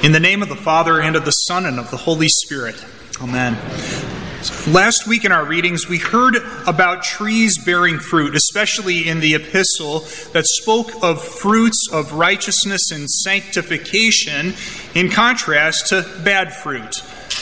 In the name of the Father, and of the Son, and of the Holy Spirit. Amen. So last week in our readings, we heard about trees bearing fruit, especially in the epistle that spoke of fruits of righteousness and sanctification in contrast to bad fruit.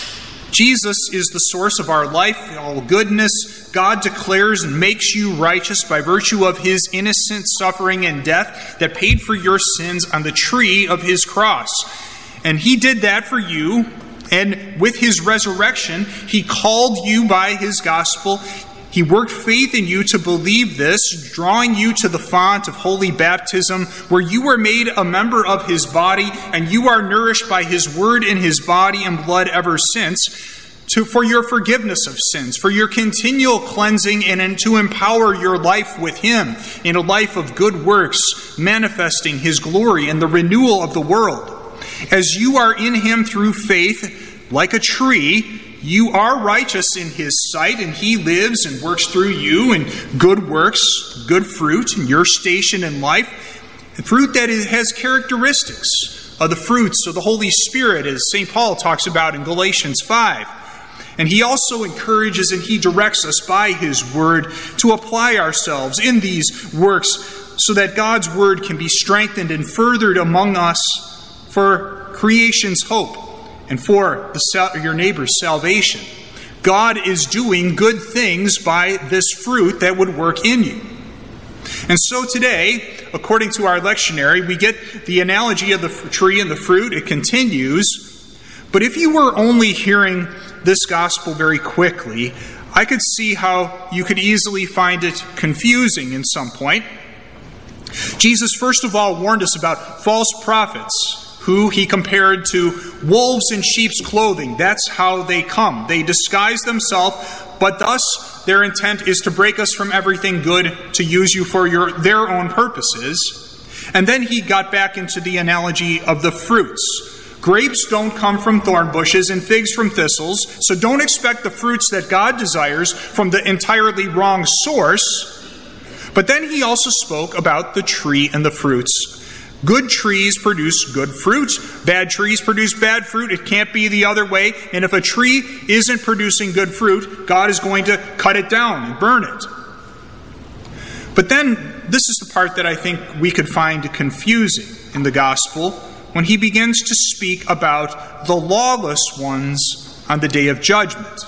Jesus is the source of our life, all goodness. God declares and makes you righteous by virtue of his innocent suffering and death that paid for your sins on the tree of his cross. And he did that for you, and with his resurrection, he called you by his gospel. He worked faith in you to believe this, drawing you to the font of holy baptism, where you were made a member of his body, and you are nourished by his word in his body and blood ever since, for your forgiveness of sins, for your continual cleansing, and to empower your life with him in a life of good works, manifesting his glory and the renewal of the world. As you are in him through faith, like a tree, you are righteous in his sight, and he lives and works through you in good works, good fruit in your station in life, and fruit that has characteristics of the fruits of the Holy Spirit, as St. Paul talks about in Galatians 5. And he also encourages and he directs us by his word to apply ourselves in these works so that God's word can be strengthened and furthered among us for creation's hope and for your neighbor's salvation. God is doing good things by this fruit that would work in you. And so today, according to our lectionary, we get the analogy of the tree and the fruit. It continues. But if you were only hearing this gospel very quickly, I could see how you could easily find it confusing in some point. Jesus, first of all, warned us about false prophets, who he compared to wolves in sheep's clothing. That's how they come. They disguise themselves, but thus their intent is to break us from everything good, to use you for their own purposes. And then he got back into the analogy of the fruits. Grapes don't come from thorn bushes and figs from thistles, so don't expect the fruits that God desires from the entirely wrong source. But then he also spoke about the tree and the fruits. Good trees produce good fruit. Bad trees produce bad fruit. It can't be the other way. And if a tree isn't producing good fruit, God is going to cut it down and burn it. But then, this is the part that I think we could find confusing in the gospel, when he begins to speak about the lawless ones on the day of judgment.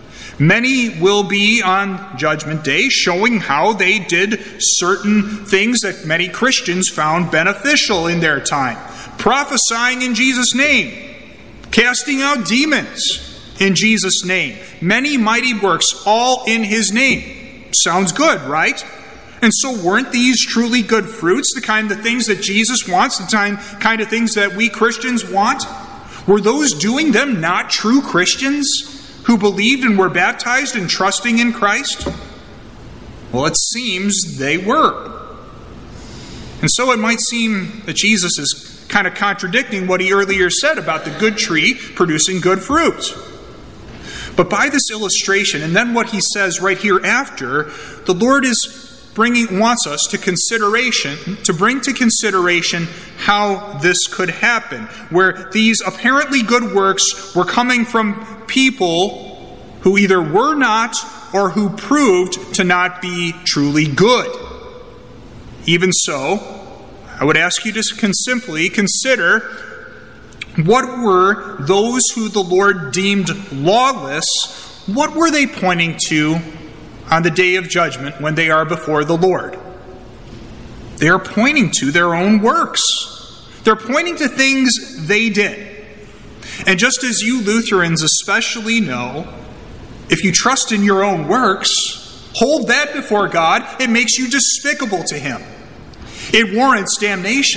Many will be on Judgment Day showing how they did certain things that many Christians found beneficial in their time. Prophesying in Jesus' name. Casting out demons in Jesus' name. Many mighty works, all in his name. Sounds good, right? And so weren't these truly good fruits, the kind of things that Jesus wants, the kind of things that we Christians want? Were those doing them not true Christians who believed and were baptized and trusting in Christ? Well, it seems they were. And so it might seem that Jesus is kind of contradicting what he earlier said about the good tree producing good fruit. But by this illustration, and then what he says right here after, the Lord wants us to bring to consideration how this could happen, where these apparently good works were coming from people who either were not or who proved to not be truly good. Even so, I would ask you to simply consider, what were those who the Lord deemed lawless, what were they pointing to on the day of judgment when they are before the Lord? They are pointing to their own works. They're pointing to things they did. And just as you Lutherans especially know, if you trust in your own works, hold that before God, it makes you despicable to him. It warrants damnation.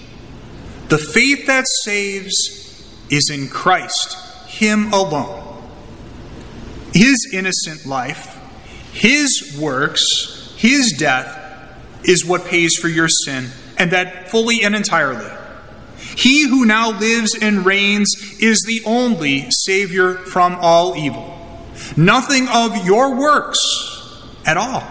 The faith that saves is in Christ, him alone. His innocent life, his works, his death is what pays for your sin, and that fully and entirely. He who now lives and reigns is the only Savior from all evil. Nothing of your works at all.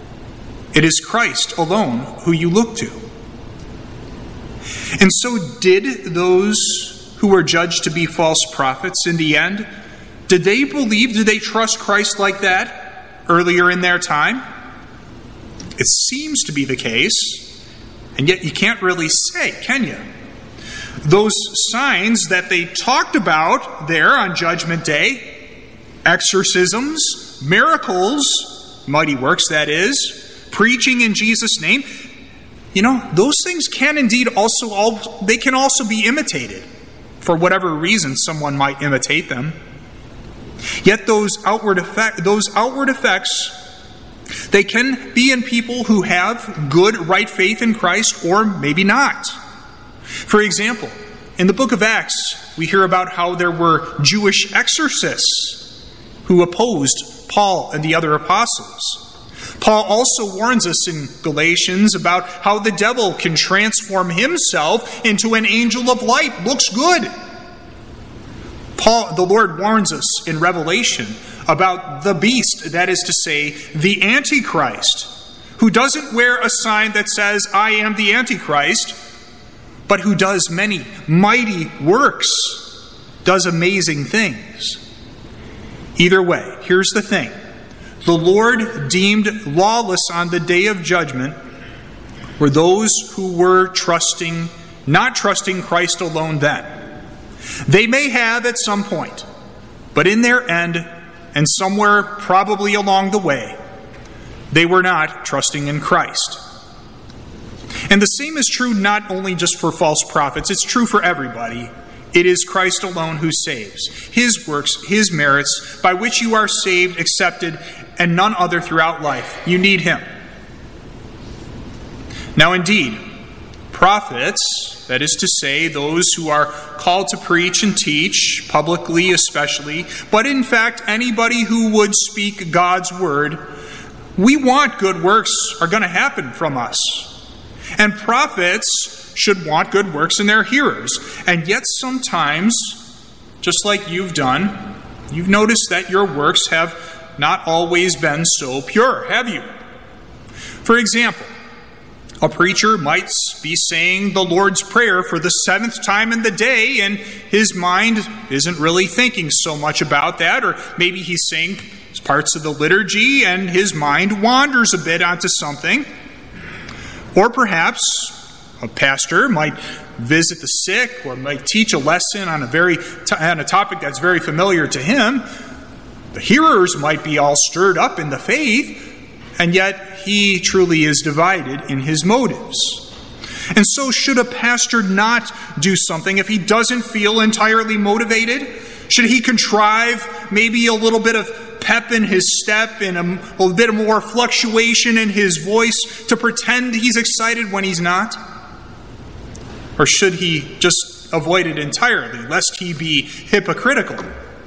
It is Christ alone who you look to. And so did those who were judged to be false prophets in the end, did they believe, did they trust Christ like that earlier in their time? It seems to be the case, and yet you can't really say, can you? Those signs that they talked about there on Judgment Day, exorcisms, miracles, mighty works that is, preaching in Jesus' name, those things can indeed also be imitated for whatever reason someone might imitate them. Yet those outward effects, they can be in people who have good, right faith in Christ, or maybe not. For example, in the book of Acts, we hear about how there were Jewish exorcists who opposed Paul and the other apostles. Paul also warns us in Galatians about how the devil can transform himself into an angel of light. Looks good. The Lord warns us in Revelation about the beast, that is to say, the Antichrist, who doesn't wear a sign that says, "I am the Antichrist," but who does many mighty works, does amazing things. Either way, here's the thing. The Lord deemed lawless on the day of judgment were those who were not trusting Christ alone then. They may have at some point, but in their end, and somewhere probably along the way, they were not trusting in Christ. And the same is true not only just for false prophets, it's true for everybody. It is Christ alone who saves. His works, His merits, by which you are saved, accepted, and none other throughout life. You need Him. Now indeed, prophets, that is to say, those who are called to preach and teach, publicly especially, but in fact anybody who would speak God's word, we want good works are going to happen from us. And prophets should want good works in their hearers. And yet sometimes, just like you've done, you've noticed that your works have not always been so pure, have you? For example, a preacher might be saying the Lord's Prayer for the 7th time in the day, and his mind isn't really thinking so much about that, or maybe he's saying parts of the liturgy and his mind wanders a bit onto something. Or perhaps a pastor might visit the sick or might teach a lesson on a topic that's very familiar to him. The hearers might be all stirred up in the faith, and yet he truly is divided in his motives. And so should a pastor not do something if he doesn't feel entirely motivated? Should he contrive maybe a little bit of pep in his step and a bit more fluctuation in his voice to pretend he's excited when he's not? Or should he just avoid it entirely, lest he be hypocritical?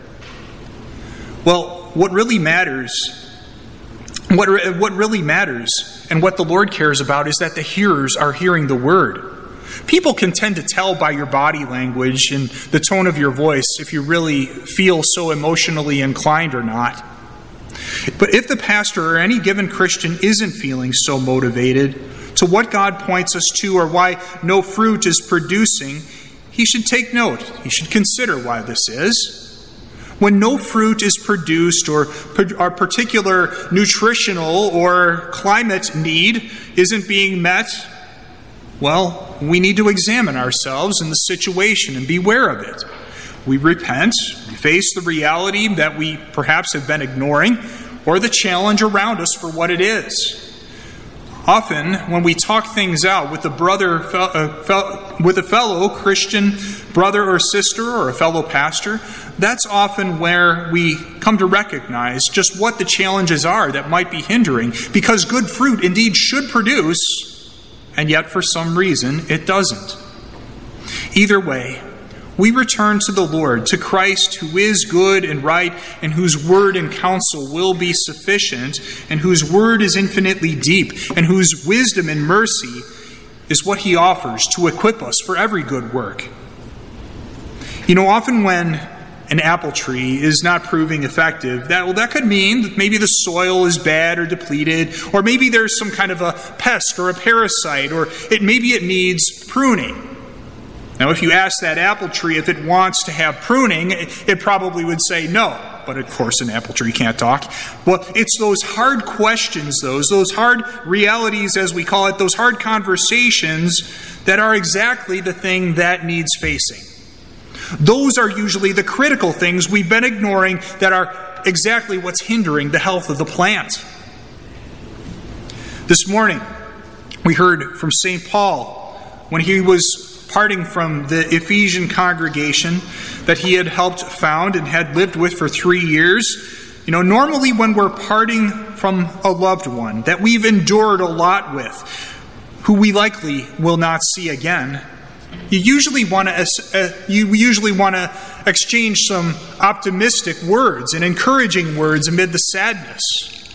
Well, what really matters and what the Lord cares about is that the hearers are hearing the word. People can tend to tell by your body language and the tone of your voice if you really feel so emotionally inclined or not. But if the pastor or any given Christian isn't feeling so motivated to what God points us to or why no fruit is producing, he should take note. He should consider why this is. When no fruit is produced or our particular nutritional or climate need isn't being met, well, we need to examine ourselves in the situation and beware of it. We repent, we face the reality that we perhaps have been ignoring, or the challenge around us for what it is. Often, when we talk things out with a fellow Christian brother or sister or a fellow pastor, that's often where we come to recognize just what the challenges are that might be hindering, because good fruit indeed should produce, and yet for some reason it doesn't. Either way, we return to the Lord, to Christ, who is good and right, and whose word and counsel will be sufficient, and whose word is infinitely deep, and whose wisdom and mercy is what he offers to equip us for every good work. Often when an apple tree is not proving effective, that could mean that maybe the soil is bad or depleted, or maybe there's some kind of a pest or a parasite, or maybe it needs pruning. Now, if you ask that apple tree if it wants to have pruning, it probably would say no. But of course, an apple tree can't talk. Well, it's those hard questions, those hard realities, as we call it, those hard conversations that are exactly the thing that needs facing. Those are usually the critical things we've been ignoring that are exactly what's hindering the health of the plant. This morning, we heard from St. Paul when he was parting from the Ephesian congregation that he had helped found and had lived with for 3 years. Normally when we're parting from a loved one that we've endured a lot with, who we likely will not see again, you usually want to exchange some optimistic words and encouraging words amid the sadness.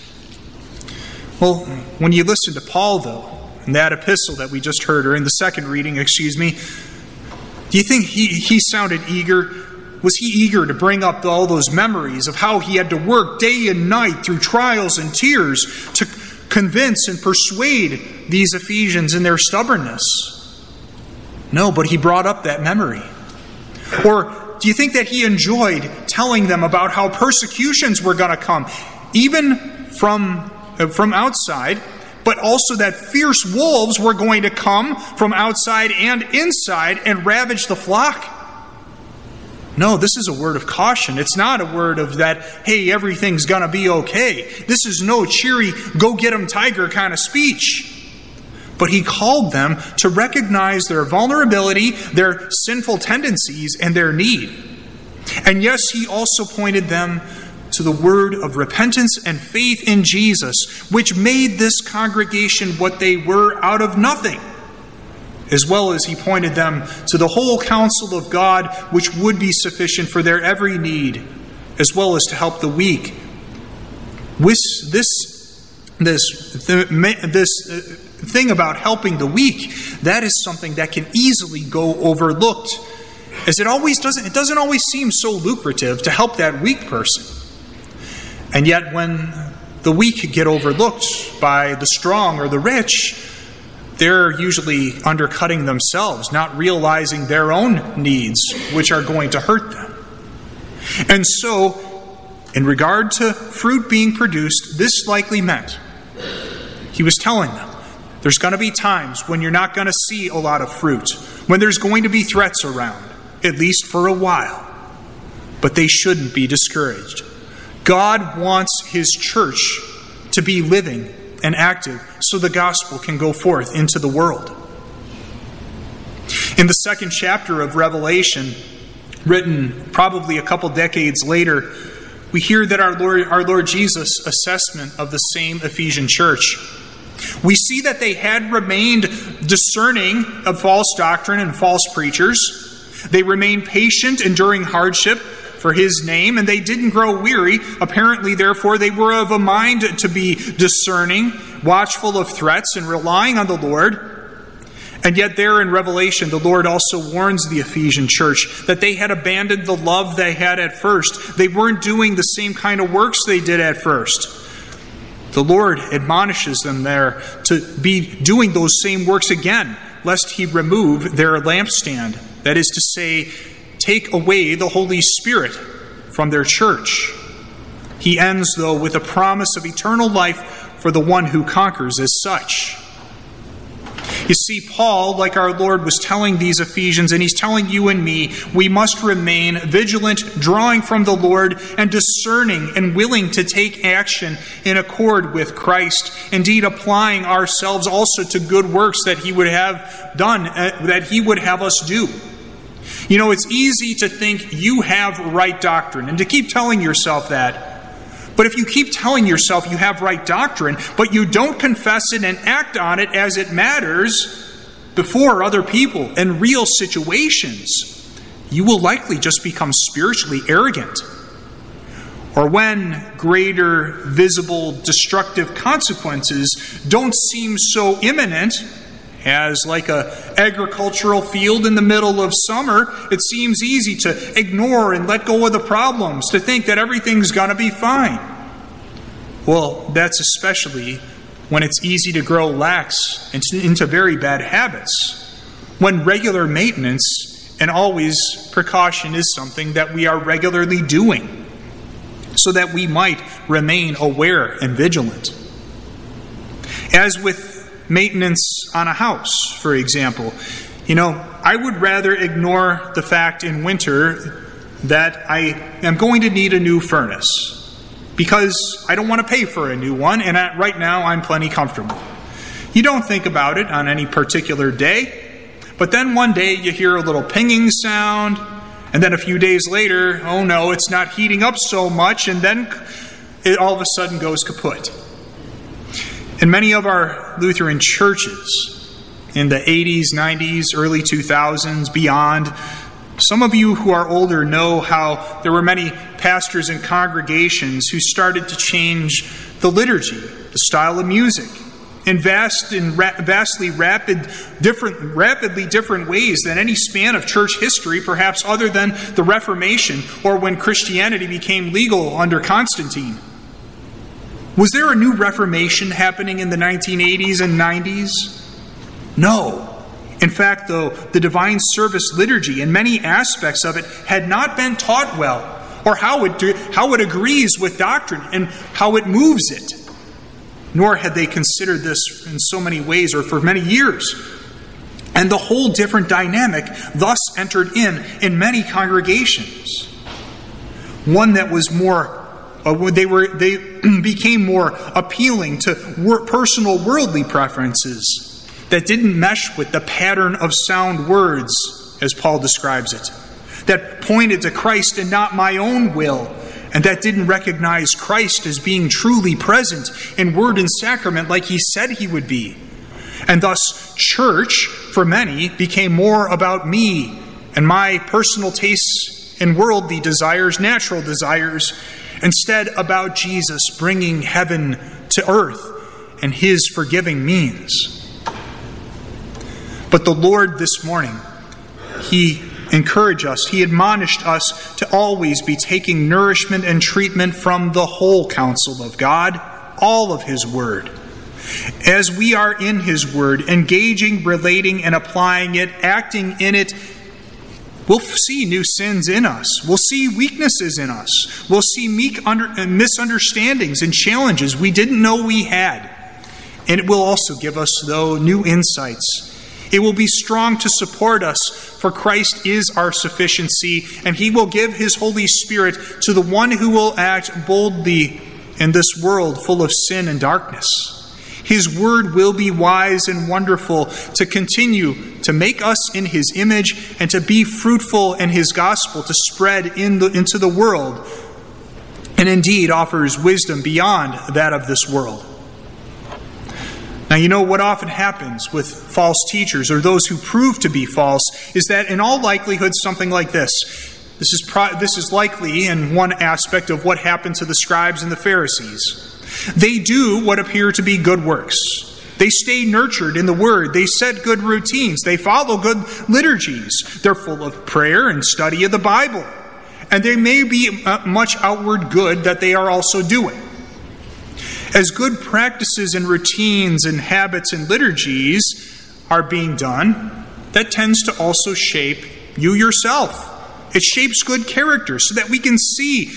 Well, when you listen to Paul, though, in that epistle that we just heard, or in the second reading, do you think he sounded eager? Was he eager to bring up all those memories of how he had to work day and night through trials and tears to convince and persuade these Ephesians in their stubbornness? No, but he brought up that memory. Or do you think that he enjoyed telling them about how persecutions were going to come, even from outside, but also that fierce wolves were going to come from outside and inside and ravage the flock? No, this is a word of caution. It's not a word of that, hey, everything's going to be okay. This is no cheery, go get 'em tiger kind of speech. But he called them to recognize their vulnerability, their sinful tendencies, and their need. And yes, he also pointed them to the word of repentance and faith in Jesus, which made this congregation what they were out of nothing, as well as he pointed them to the whole counsel of God, which would be sufficient for their every need, as well as to help the weak. With this thing about helping the weak, that is something that can easily go overlooked, as it doesn't always seem so lucrative to help that weak person. And yet when the weak get overlooked by the strong or the rich, they're usually undercutting themselves, not realizing their own needs, which are going to hurt them. And so, in regard to fruit being produced, this likely meant, he was telling them, there's going to be times when you're not going to see a lot of fruit, when there's going to be threats around, at least for a while. But they shouldn't be discouraged. God wants his church to be living and active so the gospel can go forth into the world. In the second chapter of Revelation, written probably a couple decades later, we hear that our Lord Jesus' assessment of the same Ephesian church. We see that they had remained discerning of false doctrine and false preachers. They remained patient, enduring hardship for his name, and they didn't grow weary. Apparently, therefore, they were of a mind to be discerning, watchful of threats, and relying on the Lord. And yet there in Revelation, the Lord also warns the Ephesian church that they had abandoned the love they had at first. They weren't doing the same kind of works they did at first. The Lord admonishes them there to be doing those same works again, lest he remove their lampstand. That is to say, take away the Holy Spirit from their church. He ends, though, with a promise of eternal life for the one who conquers as such. You see, Paul, like our Lord, was telling these Ephesians, and he's telling you and me, we must remain vigilant, drawing from the Lord, and discerning and willing to take action in accord with Christ, indeed applying ourselves also to good works that he would have done, that he would have us do. You know, it's easy to think you have right doctrine and to keep telling yourself that. But if you keep telling yourself you have right doctrine, but you don't confess it and act on it as it matters before other people in real situations, you will likely just become spiritually arrogant. Or when greater, visible, destructive consequences don't seem so imminent, as like an agricultural field in the middle of summer, it seems easy to ignore and let go of the problems, to think that everything's going to be fine. Well, that's especially when it's easy to grow lax into very bad habits, when regular maintenance and always precaution is something that we are regularly doing so that we might remain aware and vigilant. As with maintenance on a house, for example, I would rather ignore the fact in winter that I am going to need a new furnace because I don't want to pay for a new one, and right now I'm plenty comfortable. You don't think about it on any particular day, but then one day you hear a little pinging sound, and then a few days later, oh no, it's not heating up so much, and then it all of a sudden goes kaput. In many of our Lutheran churches, in the 80s, 90s, early 2000s, beyond, some of you who are older know how there were many pastors and congregations who started to change the liturgy, the style of music, in rapidly different ways than any span of church history, perhaps other than the Reformation or when Christianity became legal under Constantine. Was there a new Reformation happening in the 1980s and 90s? No. In fact, though, the divine service liturgy and many aspects of it had not been taught well, or how it agrees with doctrine and how it moves it. Nor had they considered this in so many ways or for many years. And the whole different dynamic thus entered in many congregations. One that was more, they became more appealing to personal worldly preferences that didn't mesh with the pattern of sound words, as Paul describes it, that pointed to Christ and not my own will, and that didn't recognize Christ as being truly present in word and sacrament like he said he would be. And thus, church, for many, became more about me and my personal tastes and worldly desires, natural desires, instead about Jesus bringing heaven to earth and his forgiving means. But the Lord this morning, he encouraged us, he admonished us to always be taking nourishment and treatment from the whole counsel of God, all of his word. As we are in his word, engaging, relating, and applying it, acting in it, we'll see new sins in us. We'll see weaknesses in us. We'll see misunderstandings and challenges we didn't know we had. And it will also give us, though, new insights. It will be strong to support us, for Christ is our sufficiency, and he will give his Holy Spirit to the one who will act boldly in this world full of sin and darkness. His word will be wise and wonderful to continue to make us in his image and to be fruitful in his gospel to spread into the world, and indeed offers wisdom beyond that of this world. Now, you know what often happens with false teachers, or those who prove to be false, is that in all likelihood something like this. This is likely in one aspect of what happened to the scribes and the Pharisees. They do what appear to be good works. They stay nurtured in the Word. They set good routines. They follow good liturgies. They're full of prayer and study of the Bible. And there may be much outward good that they are also doing. As good practices and routines and habits and liturgies are being done, that tends to also shape you yourself. It shapes good character so that we can see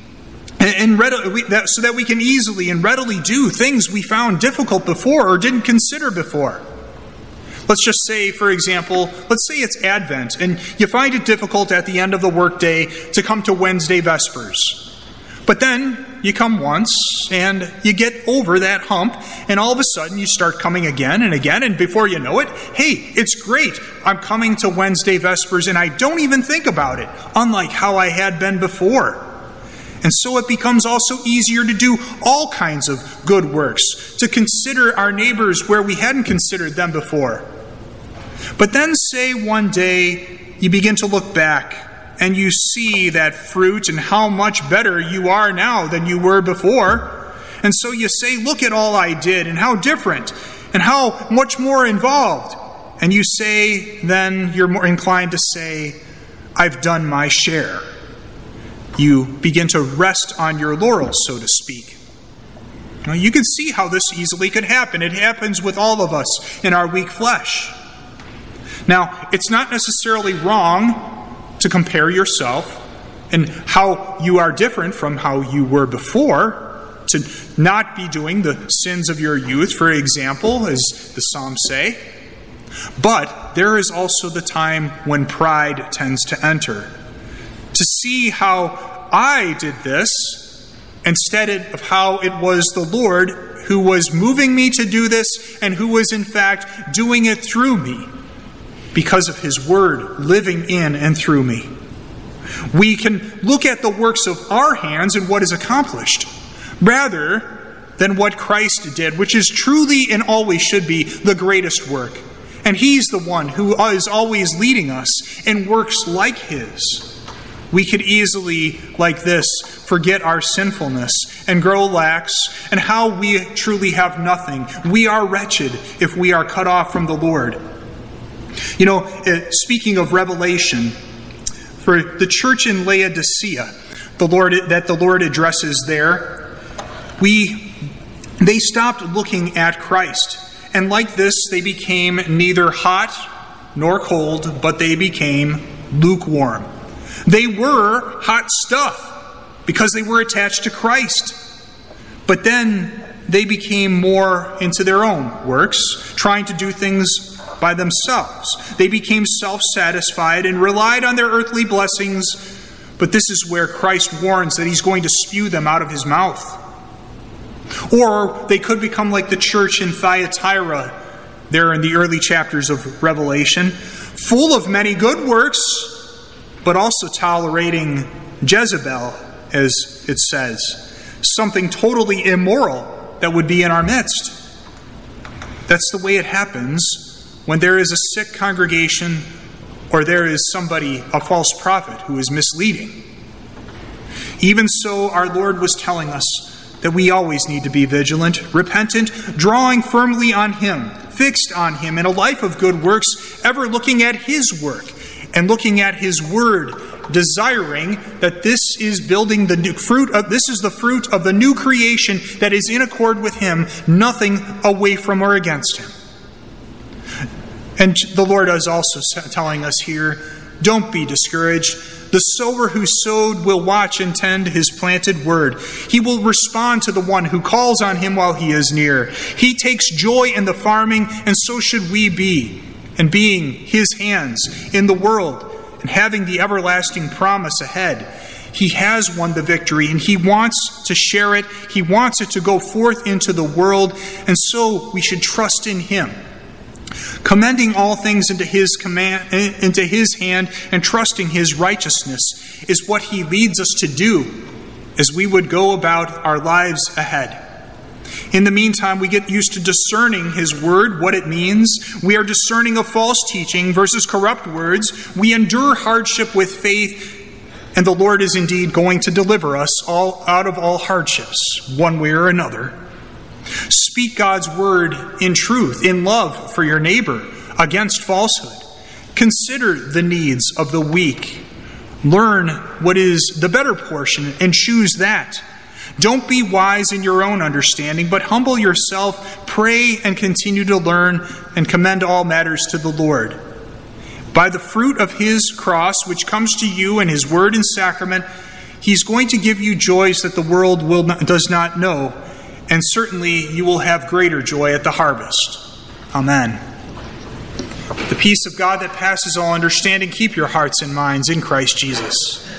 so that we can easily and readily do things we found difficult before or didn't consider before. Let's just say, for example, let's say it's Advent and you find it difficult at the end of the workday to come to Wednesday Vespers. But then you come once and you get over that hump, and all of a sudden you start coming again and again, and before you know it, hey, it's great. I'm coming to Wednesday Vespers and I don't even think about it, unlike how I had been before. And so it becomes also easier to do all kinds of good works, to consider our neighbors where we hadn't considered them before. But then say one day you begin to look back and you see that fruit and how much better you are now than you were before. And so you say, look at all I did and how different and how much more involved. And you say, then you're more inclined to say, I've done my share. You begin to rest on your laurels, so to speak. Now, you can see how this easily could happen. It happens with all of us in our weak flesh. Now, it's not necessarily wrong to compare yourself and how you are different from how you were before, to not be doing the sins of your youth, for example, as the Psalms say. But there is also the time when pride tends to enter. To see how I did this instead of how it was the Lord who was moving me to do this and who was in fact doing it through me because of his word living in and through me. We can look at the works of our hands and what is accomplished, rather than what Christ did, which is truly and always should be the greatest work. And he's the one who is always leading us in works like his. We could easily, like this, forget our sinfulness and grow lax and how we truly have nothing. We are wretched if we are cut off from the Lord. You know, speaking of revelation, for the church in Laodicea, the Lord addresses there, they stopped looking at Christ. And like this, they became neither hot nor cold, but they became lukewarm. They were hot stuff because they were attached to Christ. But then they became more into their own works, trying to do things by themselves. They became self-satisfied and relied on their earthly blessings. But this is where Christ warns that he's going to spew them out of his mouth. Or they could become like the church in Thyatira, there in the early chapters of Revelation, full of many good works, but also tolerating Jezebel, as it says, something totally immoral that would be in our midst. That's the way it happens when there is a sick congregation or there is somebody, a false prophet, who is misleading. Even so, our Lord was telling us that we always need to be vigilant, repentant, drawing firmly on him, fixed on him in a life of good works, ever looking at his work and looking at his word, desiring that this is building the new fruit of this is the fruit of the new creation that is in accord with him, nothing away from or against him. And the Lord is also telling us here, don't be discouraged. The sower who sowed will watch and tend his planted word. He will respond to the one who calls on him while he is near. He takes joy in the farming, and so should we be, in being his hands in the world and having the everlasting promise ahead. He has won the victory, and he wants to share it. He wants it to go forth into the world, and so we should trust in him. Commending all things into his hand and trusting his righteousness is what he leads us to do as we would go about our lives ahead. In the meantime, we get used to discerning his word, what it means. We are discerning of false teaching versus corrupt words. We endure hardship with faith, and the Lord is indeed going to deliver us all out of all hardships, one way or another. Speak God's word in truth, in love for your neighbor, against falsehood. Consider the needs of the weak. Learn what is the better portion and choose that. Don't be wise in your own understanding, but humble yourself, pray, and continue to learn, and commend all matters to the Lord. By the fruit of his cross, which comes to you in his word and sacrament, he's going to give you joys that the world does not know, and certainly you will have greater joy at the harvest. Amen. The peace of God that passes all understanding, keep your hearts and minds in Christ Jesus.